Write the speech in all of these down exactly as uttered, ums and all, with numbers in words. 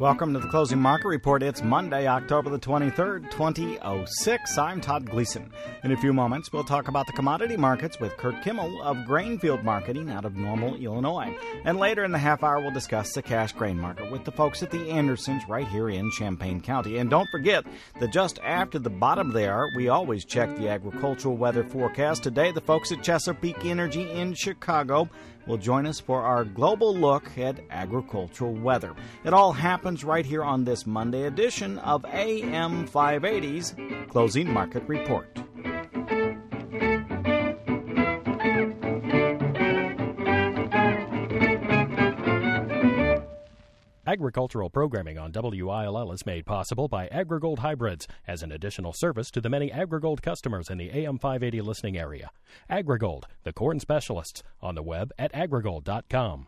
Welcome to the Closing Market Report. It's Monday, October the twenty-third, twenty oh six. I'm Todd Gleason. In a few moments, we'll talk about the commodity markets with Kurt Kimmel of Grainfield Marketing out of Normal, Illinois. And later in the half hour, we'll discuss the cash grain market with the folks at the Andersons right here in Champaign County. And don't forget that just after the bottom of the hour, we always check the agricultural weather forecast. Today, the folks at Chesapeake Energy in Chicago will join us for our global look at agricultural weather. It all happens right here on this Monday edition of A M five eighty's Closing Market Report. Agricultural programming on W I L L is made possible by AgriGold Hybrids as an additional service to the many AgriGold customers in the A M five eighty listening area. AgriGold, the corn specialists, on the web at agrigold dot com.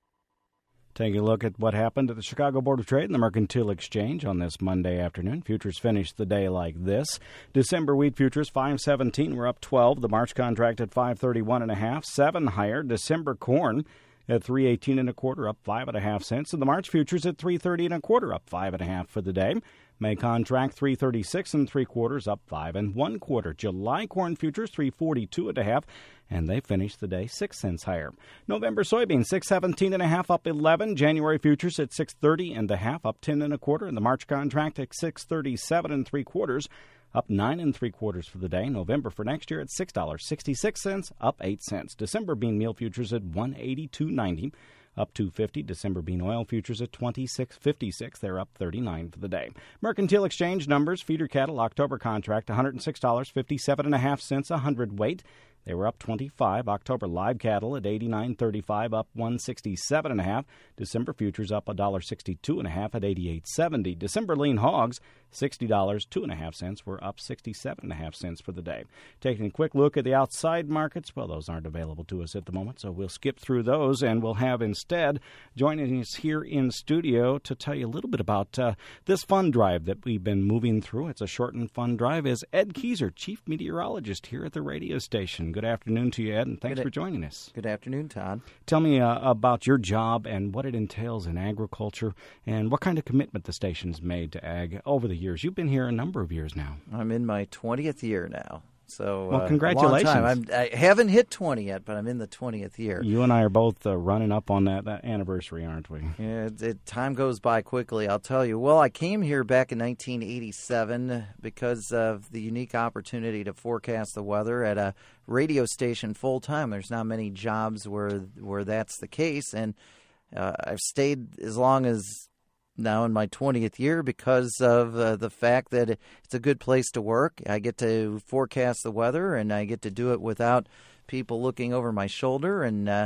Taking a look at what happened at the Chicago Board of Trade and the Mercantile Exchange on this Monday afternoon. Futures finished the day like this. December wheat futures five seventeen were up twelve. The March contract at five thirty-one and a half, seven higher. December corn at three eighteen and a quarter, up five and a half cents. And the March futures at three thirty and a quarter, up five and a half for the day. May contract three thirty-six and three quarters, up five and one quarter. July corn futures three forty-two and a half, and they finished the day six cents higher. November soybeans six seventeen and a half, up eleven. January futures at six thirty and a half, up ten and a quarter. And the March contract at six thirty-seven and three quarters, up nine and three quarters for the day. November for next year at six dollars and sixty-six cents, up eight cents. December bean meal futures at one eighty-two ninety, up two fifty. December bean oil futures at twenty-six fifty-six. They're up thirty-nine for the day. Mercantile Exchange numbers: feeder cattle October contract one hundred six dollars and fifty-seven and a half cents a hundredweight. They were up twenty-five. October live cattle at eighty-nine thirty-five, up one sixty-seven and a half. December futures up one dollar and sixty-two and a half at eighty-eight seventy. December lean hogs sixty dollars and two and a half cents, were up sixty-seven and a half cents for the day. Taking a quick look at the outside markets, well, those aren't available to us at the moment, so we'll skip through those, and we'll have instead joining us here in studio to tell you a little bit about uh, this fund drive that we've been moving through. It's a shortened fund drive. Is Ed Keyser, chief meteorologist here at the radio station. Good afternoon to you, Ed, and thanks good for joining us. Good afternoon, Todd. Tell me uh, about your job and what it entails in agriculture and what kind of commitment the station's made to ag over the years. You've been here a number of years now. I'm in my twentieth year now. So, well, uh, congratulations. A long time. I'm, I haven't hit twenty yet, but I'm in the twentieth year. You and I are both uh, running up on that, that anniversary, aren't we? Yeah, it, it, time goes by quickly, I'll tell you. Well, I came here back in nineteen eighty-seven because of the unique opportunity to forecast the weather at a radio station full-time. There's not many jobs where where that's the case, and uh, I've stayed as long as now in my twentieth year because of uh, the fact that it's a good place to work. I get to forecast the weather, and I get to do it without people looking over my shoulder, and uh,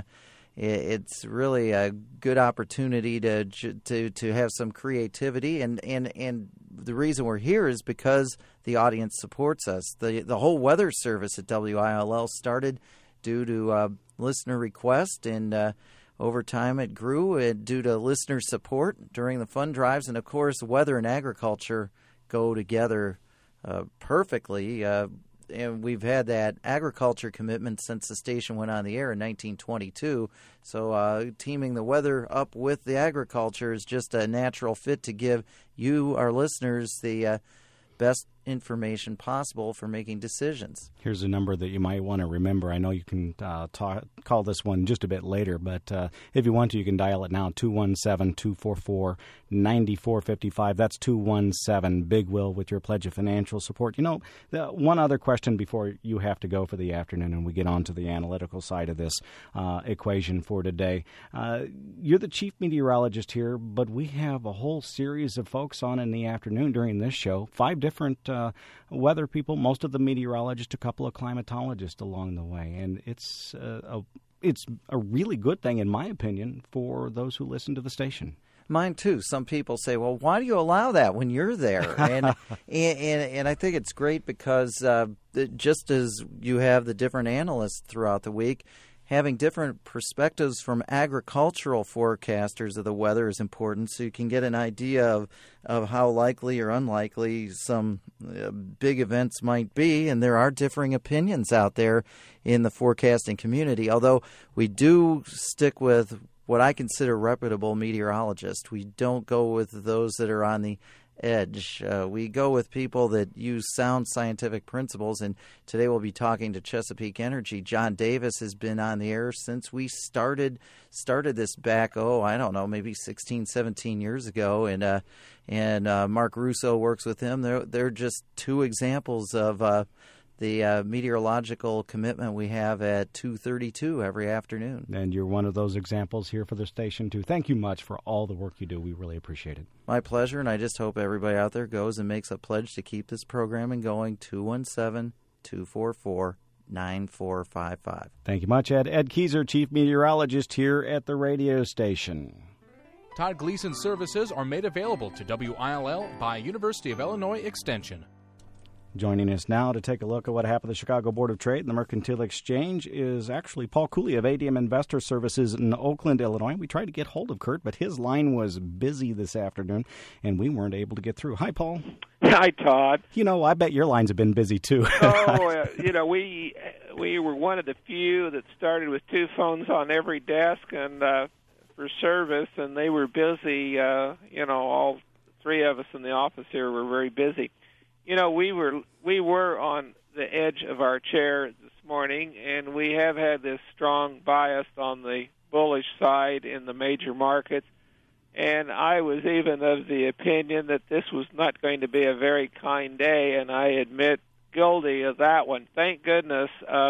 it's really a good opportunity to to to have some creativity. And, and, and the reason we're here is because the audience supports us. The, the whole weather service at W I L L started due to uh, listener request, and uh, over time, it grew uh, due to listener support during the fund drives. And, of course, weather and agriculture go together uh, perfectly. Uh, and we've had that agriculture commitment since the station went on the air in nineteen twenty-two. So uh, teaming the weather up with the agriculture is just a natural fit to give you, our listeners, the uh, best information possible for making decisions. Here's a number that you might want to remember. I know you can uh, talk, call this one just a bit later, but uh, if you want to, you can dial it now, two one seven, two four four, nine four five five. That's two one seven, Big Will, with your pledge of financial support. You know, the, one other question before you have to go for the afternoon and we get on to the analytical side of this uh, equation for today. Uh, you're the chief meteorologist here, but we have a whole series of folks on in the afternoon during this show, five different uh, Uh, weather people, most of the meteorologists, a couple of climatologists along the way. And it's uh, a, it's a really good thing, in my opinion, for those who listen to the station. Mine, too. Some people say, well, why do you allow that when you're there? And and, and, and I think it's great because uh, just as you have the different analysts throughout the week, having different perspectives from agricultural forecasters of the weather is important, so you can get an idea of, of how likely or unlikely some uh, big events might be. And there are differing opinions out there in the forecasting community, although we do stick with what I consider reputable meteorologists. We don't go with those that are on the edge. Uh, we go with people that use sound scientific principles, and today we'll be talking to Chesapeake Energy. John Davis has been on the air since we started started this back, oh, I don't know, maybe sixteen, seventeen years ago, and uh, and uh, Mark Russo works with him. They're, they're just two examples of uh, the uh, meteorological commitment we have at two thirty-two every afternoon. And you're one of those examples here for the station, too. Thank you much for all the work you do. We really appreciate it. My pleasure, and I just hope everybody out there goes and makes a pledge to keep this programming going. two one seven, two four four, nine four five five. Thank you much, Ed. Ed Keyser, Chief Meteorologist here at the radio station. Todd Gleason services are made available to W I L L by University of Illinois Extension. Joining us now to take a look at what happened at the Chicago Board of Trade and the Mercantile Exchange is actually Paul Cooley of A D M Investor Services in Oakland, Illinois. We tried to get hold of Kurt, but his line was busy this afternoon, and we weren't able to get through. Hi, Paul. Hi, Todd. You know, I bet your lines have been busy, too. oh, uh, you know, we we were one of the few that started with two phones on every desk and uh, for service, and they were busy. Uh, you know, all three of us in the office here were very busy. You know, we were we were on the edge of our chair this morning, and we have had this strong bias on the bullish side in the major markets. And I was even of the opinion that this was not going to be a very kind day, and I admit guilty of that one. Thank goodness. Uh,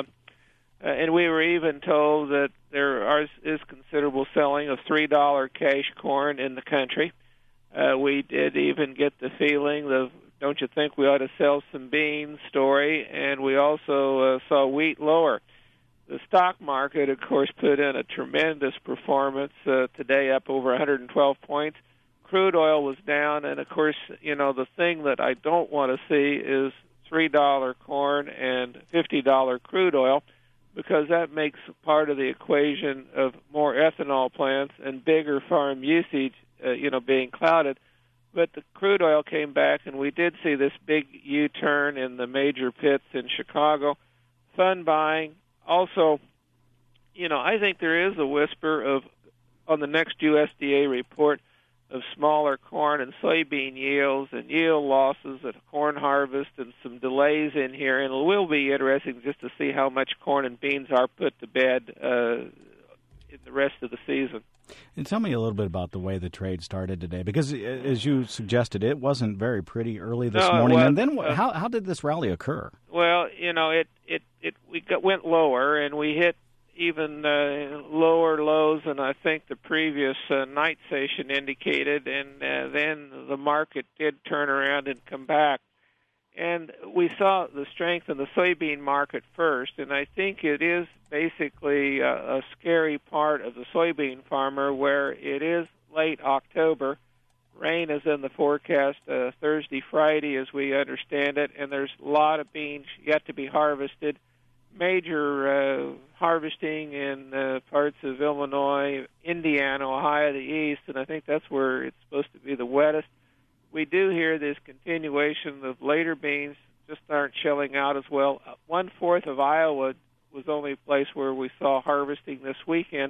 and we were even told that there are, is considerable selling of three dollar cash corn in the country. Uh, we did even get the feeling of, don't you think we ought to sell some beans story, and we also uh, saw wheat lower. The stock market, of course, put in a tremendous performance uh, today, up over one hundred twelve points. Crude oil was down, and, of course, you know, the thing that I don't want to see is three dollar corn and fifty dollar crude oil, because that makes part of the equation of more ethanol plants and bigger farm usage, uh, you know, being clouded. But the crude oil came back, and we did see this big U-turn in the major pits in Chicago. Fun buying. Also, you know, I think there is a whisper of, on the next U S D A report, of smaller corn and soybean yields and yield losses at corn harvest and some delays in here. And it will be interesting just to see how much corn and beans are put to bed uh, in the rest of the season. And tell me a little bit about the way the trade started today, because as you suggested, it wasn't very pretty early this no, morning. Was, and then uh, how how did this rally occur? Well, you know, it it it we got, went lower, and we hit even uh, lower lows than I think the previous uh, night session indicated, and uh, then the market did turn around and come back. And we saw the strength in the soybean market first, and I think it is basically a, a scary part of the soybean farmer where it is late October. Rain is in the forecast uh, Thursday, Friday, as we understand it, and there's a lot of beans yet to be harvested. Major uh, harvesting in uh, parts of Illinois, Indiana, Ohio, the east, and I think that's where it's supposed to be the wettest. We do hear this continuation of later beans just aren't shelling out as well. One-fourth of Iowa was the only place where we saw harvesting this weekend.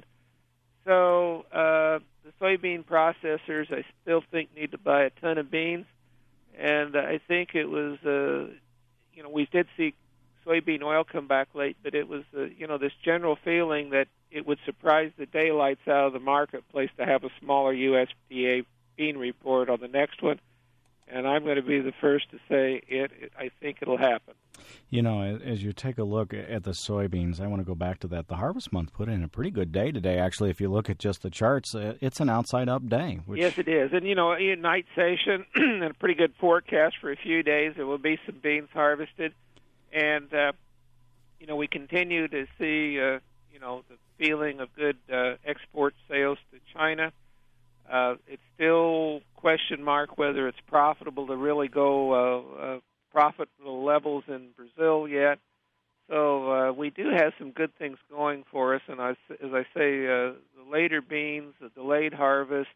So uh, the soybean processors, I still think, need to buy a ton of beans. And I think it was, uh, you know, we did see soybean oil come back late, but it was, uh, you know, this general feeling that it would surprise the daylights out of the marketplace to have a smaller U S D A bean report on the next one. And I'm going to be the first to say it. it I think it'll happen. You know, as you take a look at the soybeans, I want to go back to that. The harvest month put in a pretty good day today. Actually, if you look at just the charts, it's an outside-up day. Which... Yes, it is. And, you know, a night session and a pretty good forecast for a few days. There will be some beans harvested. And, uh, you know, we continue to see, uh, you know, the feeling of good uh, export sales to China. Uh, it's still question mark whether it's profitable to really go uh, uh, profitable levels in Brazil yet. So uh, we do have some good things going for us. And I, as I say, uh, the later beans, the delayed harvest,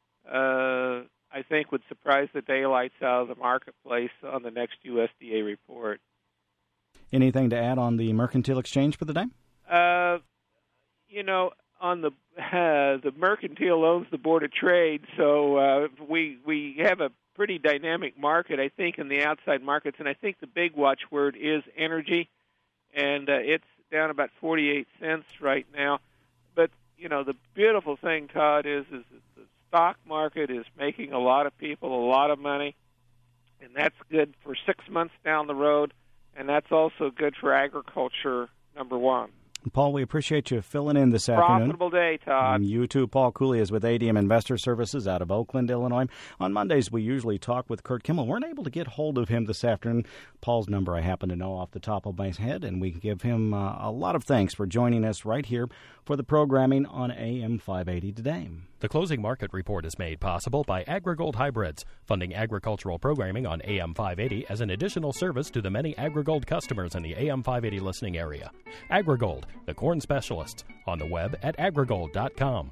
uh, I think would surprise the daylights out of the marketplace on the next U S D A report. Anything to add on the Mercantile Exchange for the day? Uh, you know, on the uh, the Mercantile owns the Board of Trade, so uh, we we have a pretty dynamic market, I think, in the outside markets, and I think the big watchword is energy, and uh, it's down about forty-eight cents right now. But you know, the beautiful thing, Todd, is is that the stock market is making a lot of people a lot of money, and that's good for six months down the road, and that's also good for agriculture, number one. Paul, we appreciate you filling in this afternoon. Profitable day, Todd. And you too. Paul Cooley is with A D M Investor Services out of Oakland, Illinois. On Mondays, we usually talk with Kurt Kimmel. Weren't able to get hold of him this afternoon. Paul's number I happen to know off the top of my head, and we give him uh, a lot of thanks for joining us right here for the programming on A M five eighty today. The closing market report is made possible by AgriGold Hybrids, funding agricultural programming on A M five eighty as an additional service to the many AgriGold customers in the A M five eighty listening area. AgriGold, the corn specialists, on the web at agrigold dot com.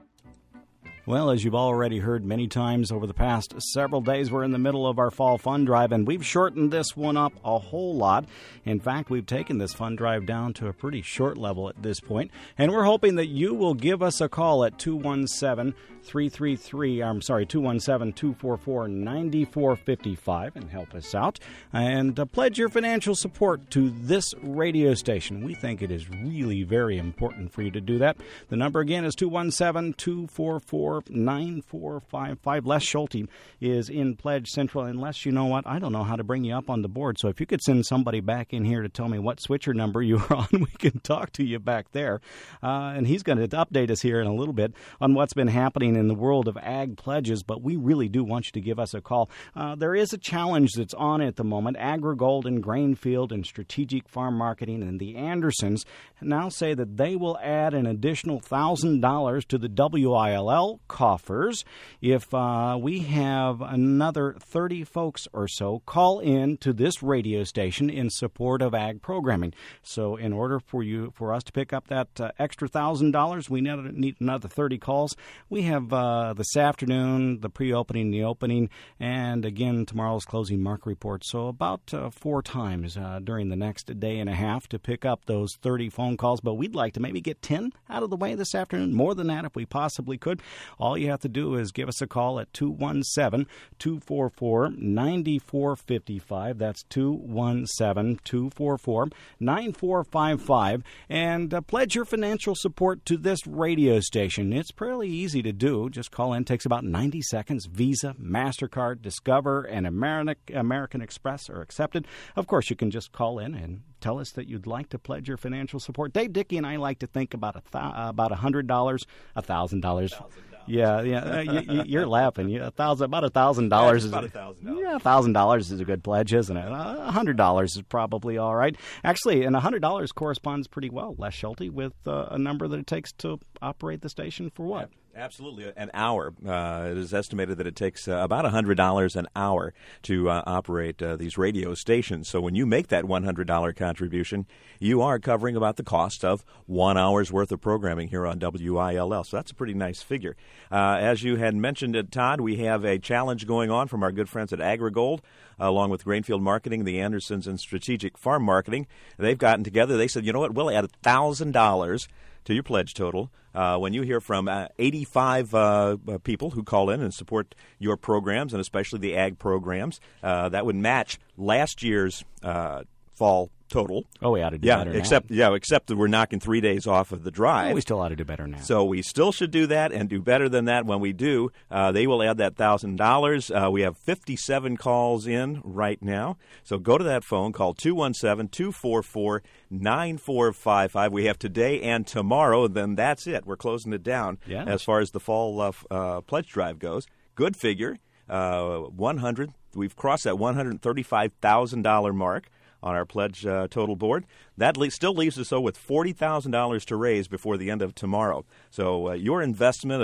Well, as you've already heard many times over the past several days, we're in the middle of our fall fund drive, and we've shortened this one up a whole lot. In fact, we've taken this fund drive down to a pretty short level at this point, and we're hoping that you will give us a call at two one seven, three three three, I'm sorry, two one seven, two four four, nine four five five and help us out and uh, pledge your financial support to this radio station. We think it is really very important for you to do that. The number again is two one seven, two four four, nine four five five. Les Schulte is in Pledge Central. And Les, you know what? I don't know how to bring you up on the board. So if you could send somebody back in here to tell me what switcher number you're on, we can talk to you back there. Uh, and he's going to update us here in a little bit on what's been happening in the world of ag pledges. But we really do want you to give us a call. Uh, there is a challenge that's on at the moment. AgriGold and Grainfield and Strategic Farm Marketing and the Andersons now say that they will add an additional one thousand dollars to the W I L L coffers if uh, we have another thirty folks or so call in to this radio station in support of ag programming. So in order for you for us to pick up that uh, extra one thousand dollars, we need another thirty calls. We have uh, this afternoon, the pre-opening, the opening, and again tomorrow's closing market report. So about uh, four times uh, during the next day and a half to pick up those thirty phone calls. But we'd like to maybe get ten out of the way this afternoon, more than that if we possibly could. All you have to do is give us a call at two one seven, two four four, nine four five five. That's two one seven, two four four, nine four five five. And uh, pledge your financial support to this radio station. It's fairly easy to do. Just call in. It takes about ninety seconds. Visa, MasterCard, Discover, and American, American Express are accepted. Of course, you can just call in and tell us that you'd like to pledge your financial support. Dave Dickey and I like to think about a th- uh, about one hundred dollars, one thousand dollars. Yeah, yeah, uh, you, you're laughing. You, a thousand, about a thousand dollars is about a thousand dollars. Yeah, a thousand dollars is a good pledge, isn't it? A hundred dollars is probably all right. Actually, and a hundred dollars corresponds pretty well, Les Schulte, with uh, a number that it takes to operate the station for what? Yeah. Absolutely, an hour. Uh, it is estimated that it takes uh, about one hundred dollars an hour to uh, operate uh, these radio stations. So when you make that one hundred dollars contribution, you are covering about the cost of one hour's worth of programming here on W I L L. So that's a pretty nice figure. Uh, as you had mentioned, it, Todd, we have a challenge going on from our good friends at AgriGold, uh, along with Grainfield Marketing, the Andersons, and Strategic Farm Marketing. They've gotten together. They said, you know what, we'll add one thousand dollars to your pledge total uh, when you hear from uh, eighty-five uh, people who call in and support your programs, and especially the ag programs. Uh, that would match last year's uh, fall total. Oh, we ought to do yeah, better except, now. Yeah, except that we're knocking three days off of the drive. Oh, we still ought to do better now. So we still should do that and do better than that. When we do, uh, they will add that one thousand dollars. Uh, we have fifty-seven calls in right now. So go to that phone, call two one seven, two four four, nine four five five. We have today and tomorrow, then that's it. We're closing it down yeah. as far as the fall uh, uh, pledge drive goes. Good figure, uh, one hundred. We've crossed that one hundred thirty-five thousand dollars mark on our pledge uh, total board. That le- still leaves us, though, with forty thousand dollars to raise before the end of tomorrow. So uh, your investment of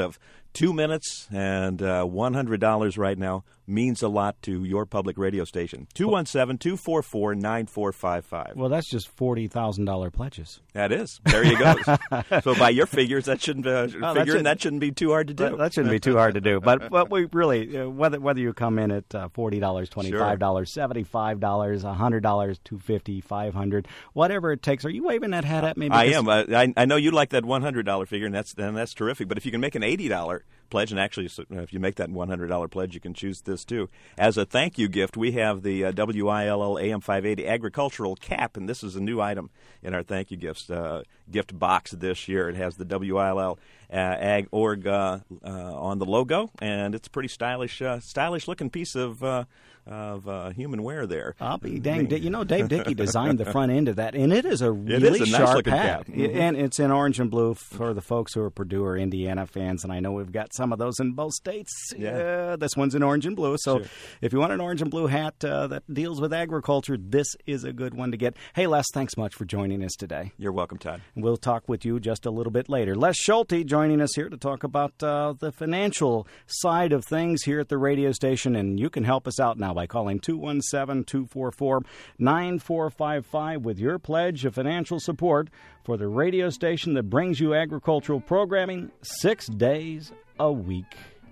Two minutes and uh, one hundred dollars right now means a lot to your public radio station. two one seven, two four four, nine four five five. Well, that's just forty thousand dollars pledges. That is. There you go. So by your figures, that shouldn't uh, Oh, figuring that, should, that shouldn't be too hard to do. That, that shouldn't be too hard to do. But but we really, uh, whether whether you come in at uh, forty dollars, twenty-five dollars, sure. seventy-five dollars, one hundred dollars, two hundred fifty dollars, five hundred dollars, whatever it takes. Are you waving that hat at me? I am. I, I know you like that one hundred dollars figure, and that's and that's terrific. But if you can make an eighty dollars pledge, and actually if you make that one hundred dollars pledge, you can choose this too. As a thank you gift, we have the uh, W I L L A M five eighty agricultural cap, and this is a new item in our thank you gifts uh, gift box this year. It has the W I L L uh, Ag Org uh, uh, on the logo, and it's a pretty stylish, uh, stylish looking piece of uh, of uh, human wear there. I'll be dang. You know, Dave Dickey designed the front end of that, and it is a really it is a sharp nice looking hat. cap. Mm-hmm. And it's in orange and blue for the folks who are Purdue or Indiana fans, and I know we've got some of those in both states. Yeah, uh, this one's in orange and blue, so sure. If you want an orange and blue hat uh, that deals with agriculture, this is a good one to get. Hey, Les, thanks much for joining us today. You're welcome, Todd. We'll talk with you just a little bit later. Les Schulte joining us here to talk about uh, the financial side of things here at the radio station, and you can help us out now by calling two one seven, two four four, nine four five five with your pledge of financial support for the radio station that brings you agricultural programming six days a week.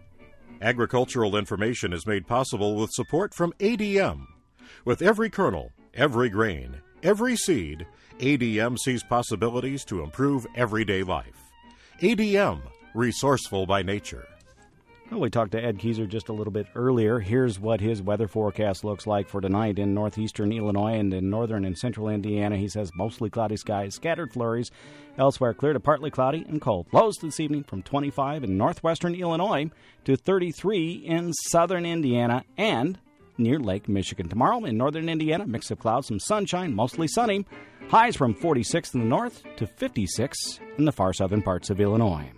Agricultural information is made possible with support from A D M. With every kernel, every grain, every seed, A D M sees possibilities to improve everyday life. A D M, resourceful by nature. Well, we talked to Ed Keyser just a little bit earlier. Here's what his weather forecast looks like for tonight in northeastern Illinois and in northern and central Indiana. He says mostly cloudy skies, scattered flurries. Elsewhere, clear to partly cloudy and cold. Lows this evening from twenty-five in northwestern Illinois to thirty-three in southern Indiana and near Lake Michigan. Tomorrow in northern Indiana, mix of clouds, some sunshine, mostly sunny. Highs from forty-six in the north to fifty-six in the far southern parts of Illinois.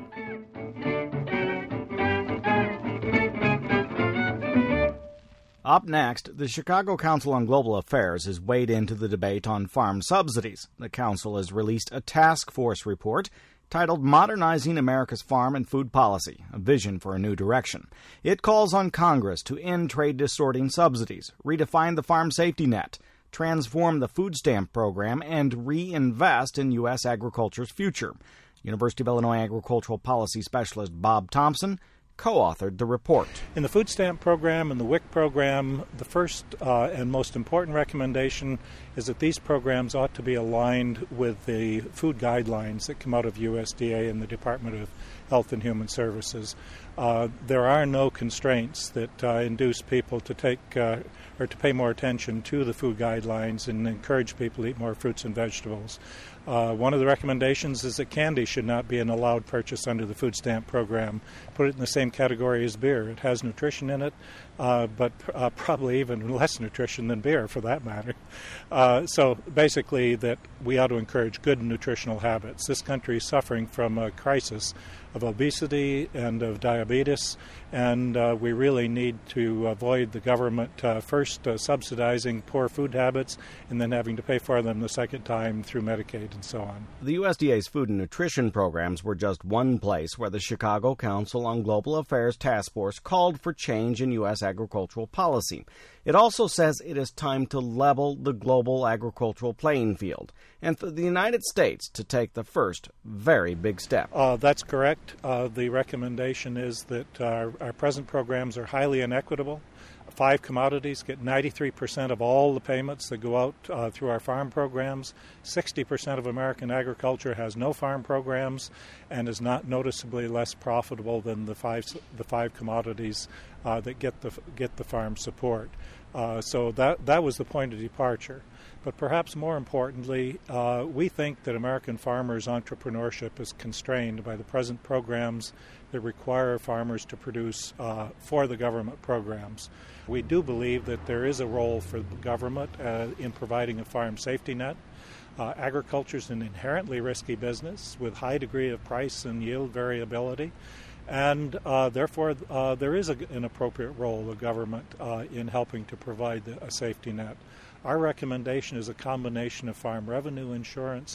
Up next, the Chicago Council on Global Affairs has weighed into the debate on farm subsidies. The council has released a task force report titled Modernizing America's Farm and Food Policy, a Vision for a New Direction. It calls on Congress to end trade-distorting subsidies, redefine the farm safety net, transform the food stamp program, and reinvest in U S agriculture's future. University of Illinois agricultural policy specialist Bob Thompson co-authored the report. In the food stamp program and the W I C program, the first uh, and most important recommendation is that these programs ought to be aligned with the food guidelines that come out of U S D A and the Department of Health and Human Services. Uh, there are no constraints that uh, induce people to take uh, or to pay more attention to the food guidelines and encourage people to eat more fruits and vegetables. Uh, one of the recommendations is that candy should not be an allowed purchase under the food stamp program. Put it in the same category as beer. It has nutrition in it, uh, but uh, probably even less nutrition than beer for that matter. Uh, so basically that we ought to encourage good nutritional habits. This country is suffering from a crisis of obesity and of diabetes, and uh, we really need to avoid the government uh, first uh, subsidizing poor food habits and then having to pay for them the second time through Medicaid and so on. The U S D A's food and nutrition programs were just one place where the Chicago Council on Global Affairs Task Force called for change in U S agricultural policy. It also says it is time to level the global agricultural playing field and for the United States to take the first very big step. Uh, that's correct. Uh, the recommendation is that our, our present programs are highly inequitable. Five commodities get ninety-three percent of all the payments that go out uh, through our farm programs. sixty percent of American agriculture has no farm programs and is not noticeably less profitable than the five the five commodities uh, that get the get the farm support. Uh, so that that was the point of departure. But perhaps more importantly, uh, we think that American farmers' entrepreneurship is constrained by the present programs that require farmers to produce uh, for the government programs. We do believe that there is a role for the government uh, in providing a farm safety net. Uh, agriculture is an inherently risky business with high degree of price and yield variability. And uh, therefore, uh, there is a, an appropriate role of government uh, in helping to provide the, a safety net. Our recommendation is a combination of farm revenue insurance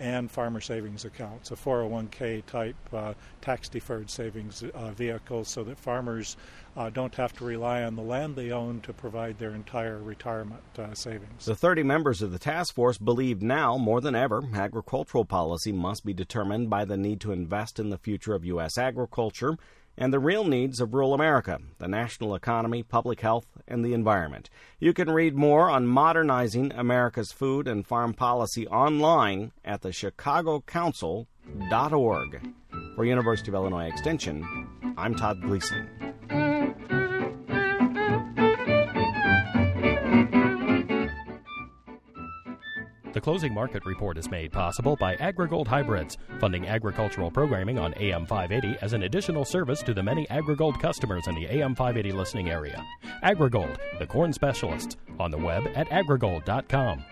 and farmer savings accounts, a four oh one k type uh, tax-deferred savings uh, vehicle, so that farmers uh, don't have to rely on the land they own to provide their entire retirement uh, savings. The thirty members of the task force believe now more than ever agricultural policy must be determined by the need to invest in the future of U S agriculture and the real needs of rural America, the national economy, public health, and the environment. You can read more on modernizing America's food and farm policy online at the chicago council dot org. For University of Illinois Extension, I'm Todd Gleason. The closing market report is made possible by AgriGold Hybrids, funding agricultural programming on A M five eighty as an additional service to the many AgriGold customers in the A M five eighty listening area. AgriGold, the corn specialists, on the web at agrigold dot com.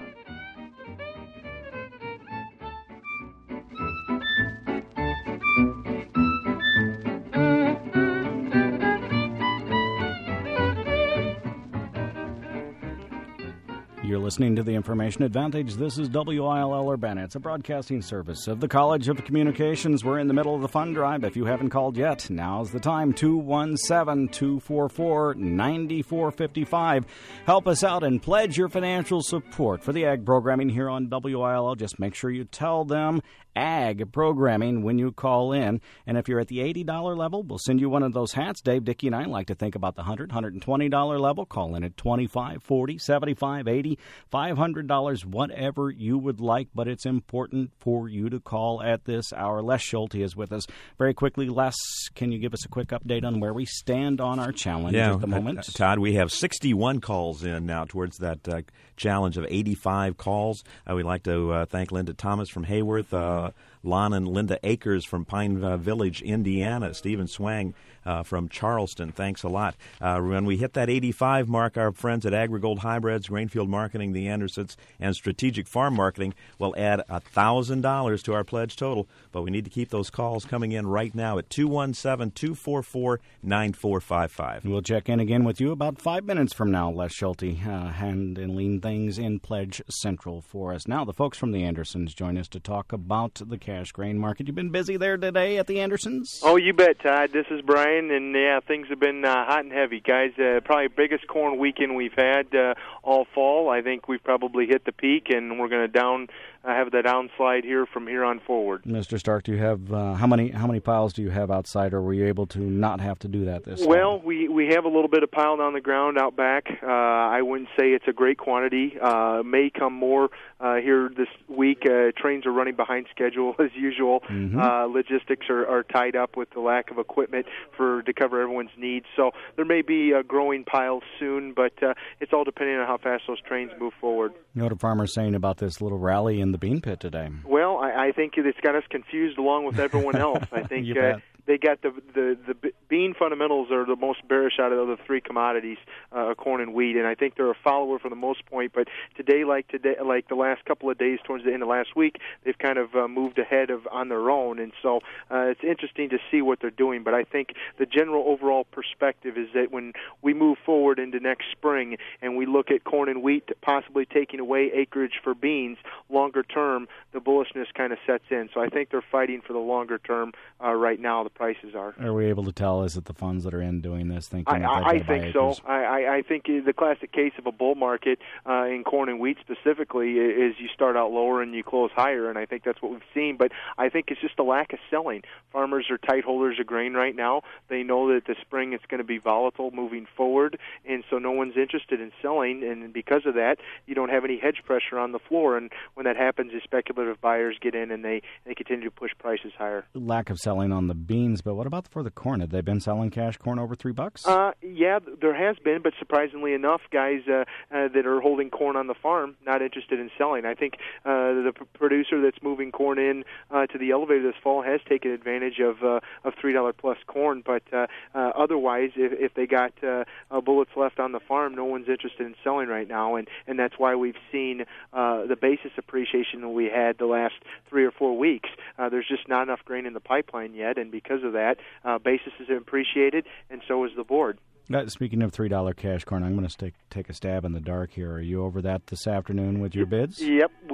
You're listening to the Information Advantage. This is W I L L Urbana. It's a broadcasting service of the College of Communications. We're in the middle of the fund drive. If you haven't called yet, now's the time. two one seven, two four four, nine four five five. Help us out and pledge your financial support for the ag programming here on W I L L. Just make sure you tell them ag programming when you call in. And if you're at the eighty dollars level, we'll send you one of those hats. Dave, Dickie, and I like to think about the one hundred dollars, one hundred twenty dollars level. Call in at twenty-five, forty, seventy-five, eighty, five hundred dollars, whatever you would like. But it's important for you to call at this hour. Les Schulte is with us. Very quickly, Les, can you give us a quick update on where we stand on our challenge yeah, at the moment? Uh, Todd, we have sixty-one calls in now towards that uh, challenge of eighty-five calls. Uh, we'd like to uh, thank Linda Thomas from Hayworth, uh, Lon and Linda Akers from Pine uh, Village, Indiana, Stephen Swang uh, from Charleston. Thanks a lot. Uh, when we hit that eighty-five mark, our friends at AgriGold Hybrids, Grainfield Marketing, the Andersons, and Strategic Farm Marketing will add one thousand dollars to our pledge total. But we need to keep those calls coming in right now at two one seven, two four four, nine four five five. We'll check in again with you about five minutes from now, Les Schulte, uh, handling things in Pledge Central for us. Now, the folks from the Andersons join us to talk about the cash grain market. You've been busy there today at the Andersons? Oh, you bet, Todd. This is Brian, and yeah, things have been uh, hot and heavy, guys. Uh, probably biggest corn weekend we've had uh, all fall. I think we've probably hit the peak, and we're going to down uh, have the downslide here from here on forward. Mister Stark, do you have uh, how many how many piles do you have outside, or were you able to not have to do that this Well, time? we we have a little bit of piled on the ground out back. Uh, I wouldn't say it's a great quantity. Uh, may come more uh, here this week. Uh, trains are running behind schedule as usual. Mm-hmm. Uh, logistics are, are tied up with the lack of equipment for to cover everyone's needs. So there may be uh, growing piles soon, but uh, it's all depending on how fast those trains move forward. You know what a farmer's saying about this little rally in the bean pit today? Well, I, I think it's got us confused along with everyone else. I think You uh, bet. they got the, the the bean fundamentals are the most bearish out of the three commodities, uh, corn and wheat, and I think they're a follower for the most point. But today, like today, like the last couple of days towards the end of last week, they've kind of uh, moved ahead of on their own, and so uh, it's interesting to see what they're doing. But I think the general overall perspective is that when we move forward into next spring and we look at corn and wheat possibly taking away acreage for beans, longer term, the bullishness kind of sets in. So I think they're fighting for the longer term uh, right now. The prices are. Are we able to tell, is it the funds that are in doing this thinking I, that I, they've I got to buy think so. acres? I, I, I think the classic case of a bull market uh, in corn and wheat specifically is you start out lower and you close higher, and I think that's what we've seen. But I think it's just a lack of selling. Farmers are tight holders of grain right now. They know that the spring it's going to be volatile moving forward, and so no one's interested in selling, and because of that, you don't have any hedge pressure on the floor, and when that happens, the speculative buyers get in and they, they continue to push prices higher. Lack of selling on the beans, but what about for the corn? Have they been selling cash corn over three bucks? Uh, yeah, there has been, but surprisingly enough, guys uh, uh, that are holding corn on the farm not interested in selling. I think uh, the p- producer that's moving corn in uh, to the elevator this fall has taken advantage of uh, of three dollar plus corn, but uh, uh, otherwise, if, if they got uh, uh, bullets left on the farm, no one's interested in selling right now, and, and that's why we've seen uh, the basis appreciation that we had the last three or four weeks. Uh, there's just not enough grain in the pipeline yet, and because of that, uh, basis is appreciated, and so is the board. Uh, speaking of three dollar cash corn, I'm going to take take a stab in the dark here. Are you over that this afternoon with your bids? Yep, we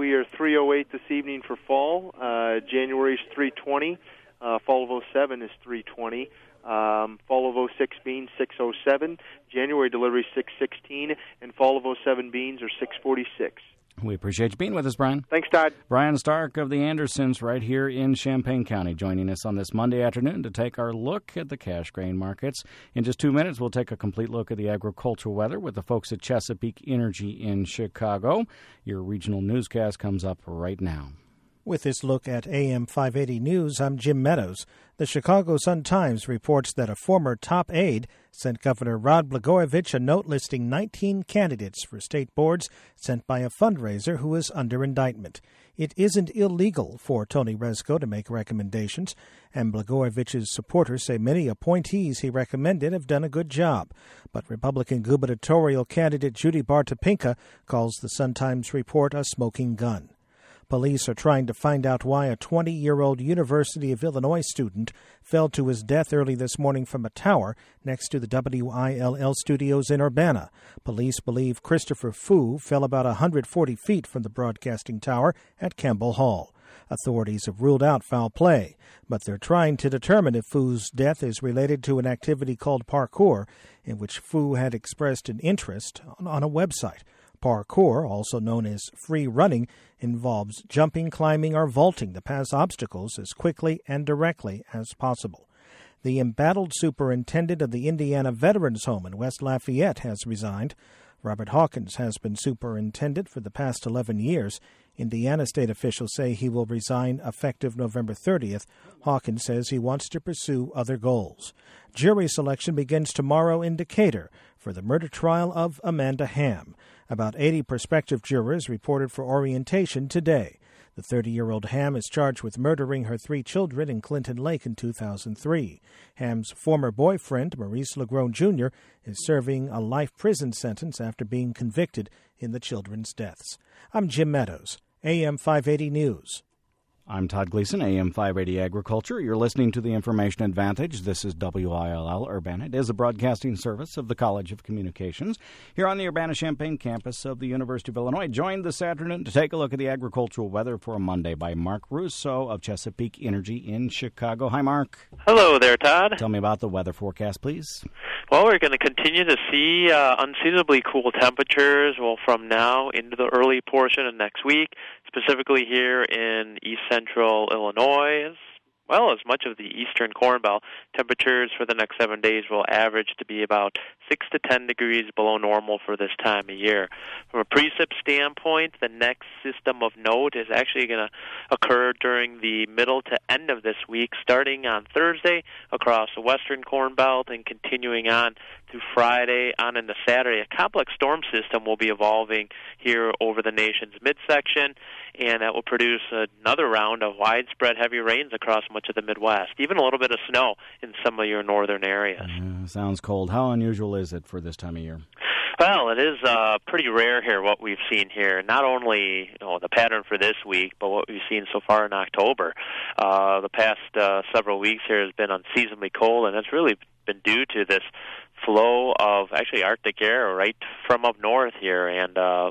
we are three oh eight this evening for fall. Uh, January is three twenty. Uh, fall of oh seven is three twenty. Um, fall of oh six beans, six oh seven. January delivery, six sixteen. And fall of oh seven beans are six forty-six. We appreciate you being with us, Brian. Thanks, Todd. Brian Stark of the Andersons right here in Champaign County joining us on this Monday afternoon to take our look at the cash grain markets. In just two minutes, we'll take a complete look at the agricultural weather with the folks at Chesapeake Energy in Chicago. Your regional newscast comes up right now. With this look at A M five eighty News, I'm Jim Meadows. The Chicago Sun-Times reports that a former top aide sent Governor Rod Blagojevich a note listing nineteen candidates for state boards sent by a fundraiser who is under indictment. It isn't illegal for Tony Rezko to make recommendations, and Blagojevich's supporters say many appointees he recommended have done a good job. But Republican gubernatorial candidate Judy Bartopinka calls the Sun-Times report a smoking gun. Police are trying to find out why a twenty-year-old University of Illinois student fell to his death early this morning from a tower next to the W I L L studios in Urbana. Police believe Christopher Fu fell about one hundred forty feet from the broadcasting tower at Campbell Hall. Authorities have ruled out foul play, but they're trying to determine if Fu's death is related to an activity called parkour, in which Fu had expressed an interest on, on a website. Parkour, also known as free running, involves jumping, climbing, or vaulting to pass obstacles as quickly and directly as possible. The embattled superintendent of the Indiana Veterans Home in West Lafayette has resigned. Robert Hawkins has been superintendent for the past eleven years. Indiana state officials say he will resign effective November thirtieth. Hawkins says he wants to pursue other goals. Jury selection begins tomorrow in Decatur for the murder trial of Amanda Hamm. About eighty prospective jurors reported for orientation today. The thirty-year-old Hamm is charged with murdering her three children in Clinton Lake in two thousand three. Hamm's former boyfriend, Maurice Legrone Junior, is serving a life prison sentence after being convicted in the children's deaths. I'm Jim Meadows, A M five eighty News. I'm Todd Gleason, A M five eighty Agriculture. You're listening to the Information Advantage. This is W I L L Urbana. It is a broadcasting service of the College of Communications here on the Urbana-Champaign campus of the University of Illinois. Joined this afternoon to take a look at the agricultural weather for a Monday by Mark Russo of Chesapeake Energy in Chicago. Hi, Mark. Hello there, Todd. Tell me about the weather forecast, please. Well, we're going to continue to see uh, unseasonably cool temperatures well, from now into the early portion of next week, specifically here in east central Illinois, as well as much of the eastern Corn Belt. Temperatures for the next seven days will average to be about six to ten degrees below normal for this time of year. From a precip standpoint, the next system of note is actually going to occur during the middle to end of this week, starting on Thursday across the western Corn Belt and continuing on through Friday on into Saturday. A complex storm system will be evolving here over the nation's midsection, and that will produce another round of widespread heavy rains across much of the Midwest, even a little bit of snow in some of your northern areas. Uh, sounds cold. How unusual is it for this time of year? Well, it is uh, pretty rare here, what we've seen here. Not only you know, the pattern for this week, but what we've seen so far in October. Uh, the past uh, several weeks here has been unseasonably cold, and that's really been due to this flow of actually Arctic air right from up north here. And uh,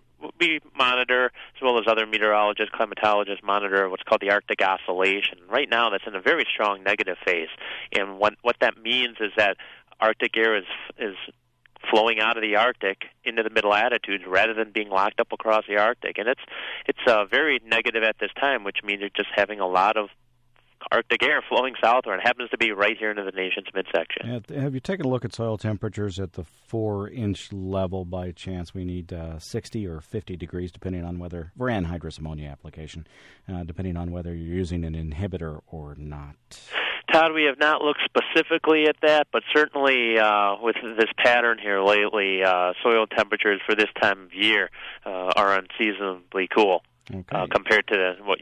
we monitor, as well as other meteorologists, climatologists, monitor what's called the Arctic Oscillation. Right now, that's in a very strong negative phase. And what, what that means is that Arctic air is is flowing out of the Arctic into the mid-latitudes rather than being locked up across the Arctic. And it's it's uh, very negative at this time, which means you're just having a lot of Arctic air flowing southward. It happens to be right here into the nation's midsection. Yeah, have you taken a look at soil temperatures at the four-inch level by chance? We need uh, sixty or fifty degrees, depending on whether we're anhydrous ammonia application, uh, depending on whether you're using an inhibitor or not. Todd, we have not looked specifically at that, but certainly uh, with this pattern here lately, uh, soil temperatures for this time of year uh, are unseasonably cool. Okay. Uh, compared to what you would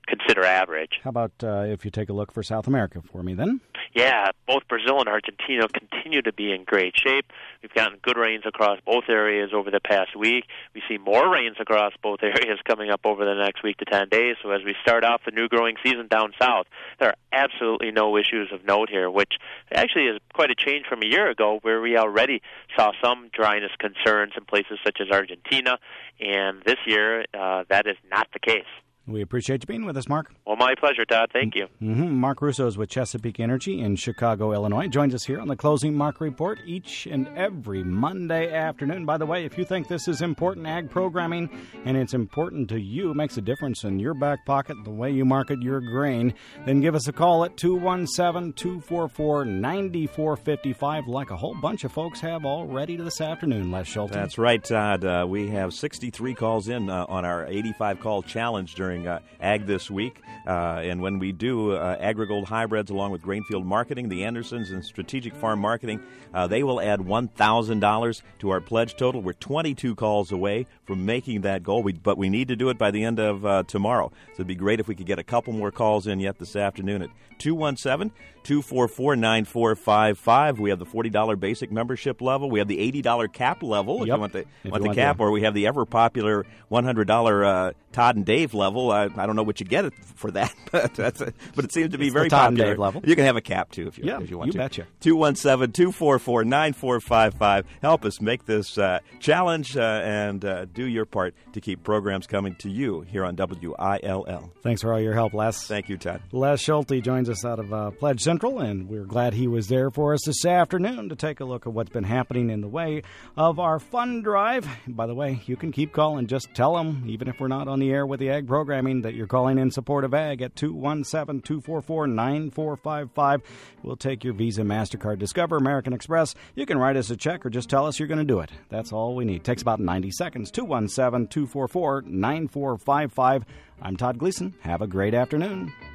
consider average. How about uh, if you take a look for South America for me then? Yeah, both Brazil and Argentina continue to be in great shape. We've gotten good rains across both areas over the past week. We see more rains across both areas coming up over the next week to ten days. So as we start off the new growing season down south, there are absolutely no issues of note here, which actually is quite a change from a year ago where we already saw some dryness concerns in places such as Argentina. And this year, uh, that is not the case. We appreciate you being with us, Mark. Well, my pleasure, Todd. Thank you. Mm-hmm. Mark Russo is with Chesapeake Energy in Chicago, Illinois. Joins us here on the Closing Mark Report each and every Monday afternoon. By the way, if you think this is important ag programming and it's important to you, makes a difference in your back pocket, the way you market your grain, then give us a call at two one seven, two four four, nine four five five, like a whole bunch of folks have already this afternoon, Les Schulte. That's right, Todd. Uh, we have sixty-three calls in uh, on our eighty-five call challenge during Uh, Ag This Week. Uh, and when we do uh, AgriGold Hybrids along with Grainfield Marketing, the Andersons and Strategic Farm Marketing, uh, they will add one thousand dollars to our pledge total. We're twenty-two calls away from making that goal, we, but we need to do it by the end of uh, tomorrow. So it'd be great if we could get a couple more calls in yet this afternoon at two one seven, two four four, nine four five five. We have the forty dollars basic membership level. We have the eighty dollars cap level if yep. you want the, if want you the want cap, the... or we have the ever-popular one hundred dollars uh, Todd and Dave level. I, I don't know what you get for that, but that's a, but it seems to be it's very the Todd popular. And Dave level. You can have a cap, too, if you, yeah, if you want you to. betcha. two one seven, two four four, nine four five five. Help us make this uh, challenge uh, and uh, do your part to keep programs coming to you here on W I L L. Thanks for all your help, Les. Thank you, Todd. Les Schulte joins us out of uh, Pledge Central, and we're glad he was there for us this afternoon to take a look at what's been happening in the way of our fund drive. By the way, you can keep calling. Just tell them, even if we're not on the air with the ag programming, that you're calling in support of ag at two one seven, two four four, nine four five five. We'll take your Visa, MasterCard, Discover, American Express. You can write us a check or just tell us you're going to do it. That's all we need. Takes about ninety seconds. two one seven, two four four, nine four five five. I'm Todd Gleason. Have a great afternoon.